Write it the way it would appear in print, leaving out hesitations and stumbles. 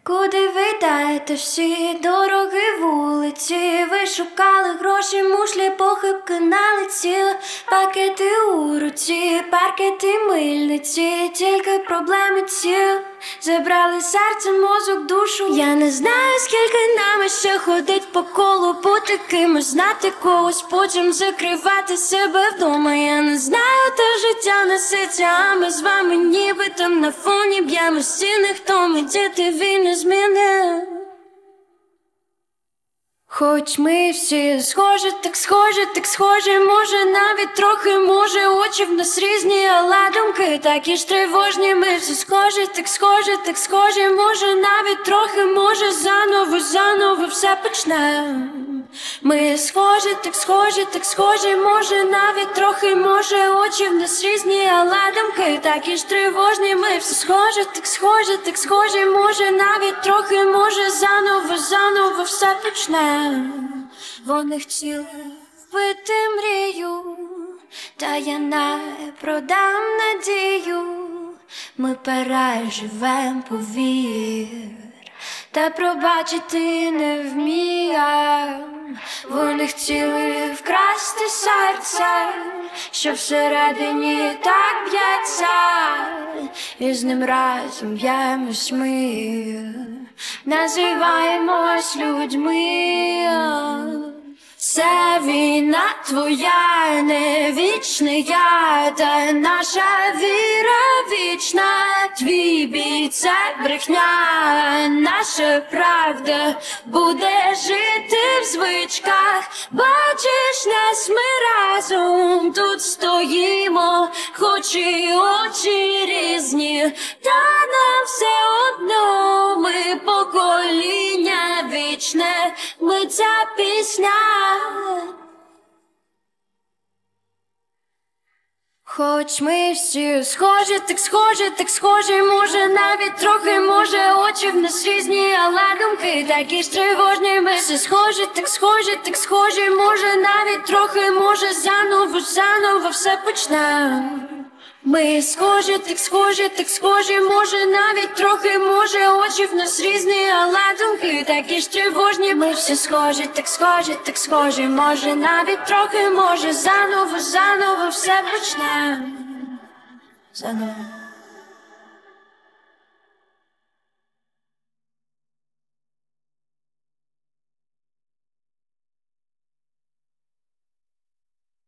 Куди ви йдете всі дороги вулиці? Ви шукали гроші, мушлі, похибки налетіли. Пакети у руці, паркети мильниці, тільки проблеми ці забрали серце, мозок, душу. Я не знаю, скільки нами ще ходить по колу, бути кимось, знати когось, потім закривати себе вдома. Я не знаю, те життя несеться, а ми з вами ніби там на фоні б'ємо стіни, хто ми, діти, війни зміни. Хоч ми всі схожі, так схожі, так схожі, може навіть трохи, може очі в нас різні, але думки такі ж тривожні. Ми всі схожі, так схожі, так схожі, може навіть трохи, може заново все почнем. Ми схожі, так схожі, так схожі, може навіть трохи, може очі в нас різні, але думки такі ж тривожні. Ми всі схожі, так схожі, так схожі, може навіть трохи, може заново все почнем. Вони хотіли вбити мрію, та я не продам надію. Ми переживем, повір, та пробачити не вмієм. Вони хотіли вкрасти серце, що всередині так б'ється, і з ним разом б'ємось ми, називаємось людьми. Це війна твоя, не вічне я, та наша віра вічна. Твій бій – це брехня, наша правда буде жити в звичках. Бачиш нас, ми разом тут стоїмо, хоч і очі різні, та нам все одно, ми покоління вічне, ми ця пісня. Хоч ми всі схожі, так схожі, так схожі, може навіть трохи, може очі в нас різні, але думки такі ж тривожні. Ми всі схожі, так схожі, так схожі, може навіть трохи, може заново все почнем. Ми схожі, так схожі, так схожі, може навіть трохи, може очі в нас різні, але думки такі ж тривожні. Ми всі схожі, так схожі, так схожі, може навіть трохи, може заново все почнем. Заново.